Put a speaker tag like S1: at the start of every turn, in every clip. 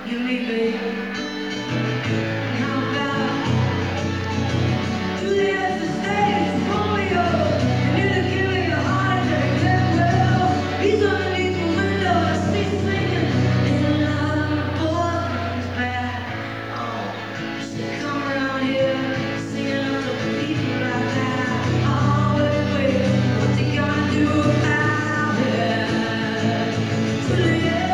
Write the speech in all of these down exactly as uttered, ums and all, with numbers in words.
S1: You leave me. How about Juliet's estate, Romeo, and you're giving a heart attack. Yeah, well, he's underneath the window, I see singing in love, boyfriend's back. Oh, she come around here singing other people like that. Oh, wait, wait, what's he gonna do about it? Juliet.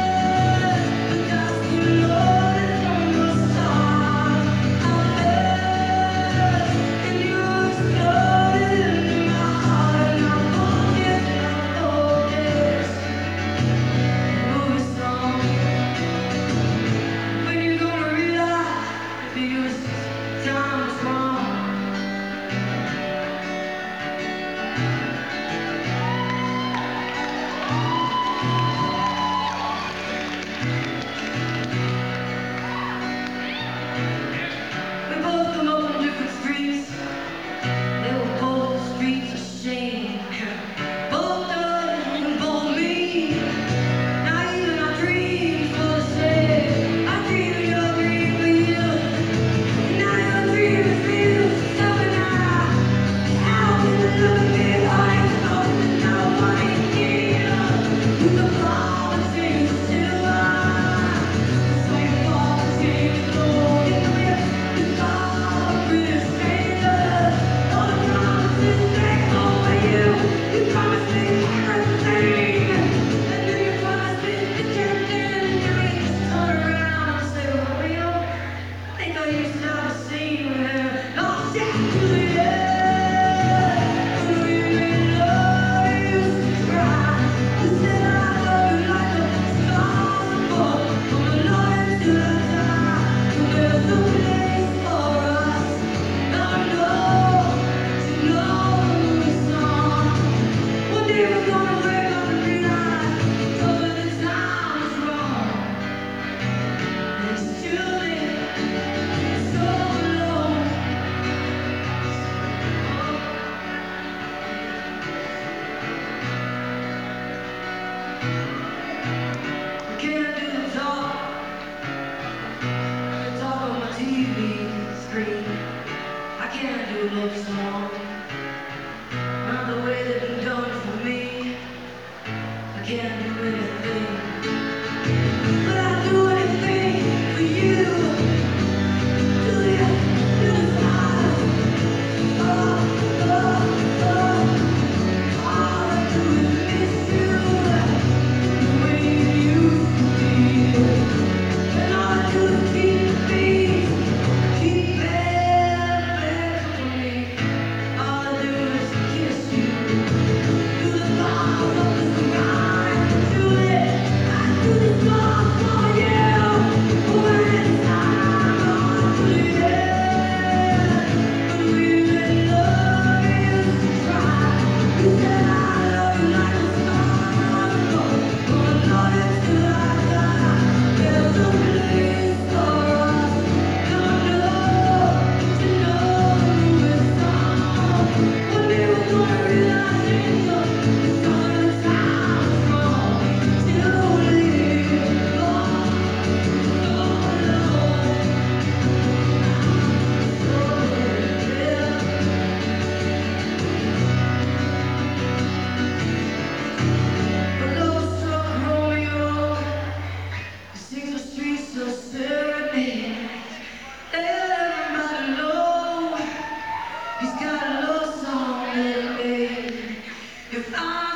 S1: I can't do a love song, not the way they've been done for me. I can't do anything, but I'll do anything for you. Julia, you're the smile. Oh, oh, oh. All I do is miss you, the way you used to be. And all I do is keep the peace, keep it. He's got a love song that he made. If I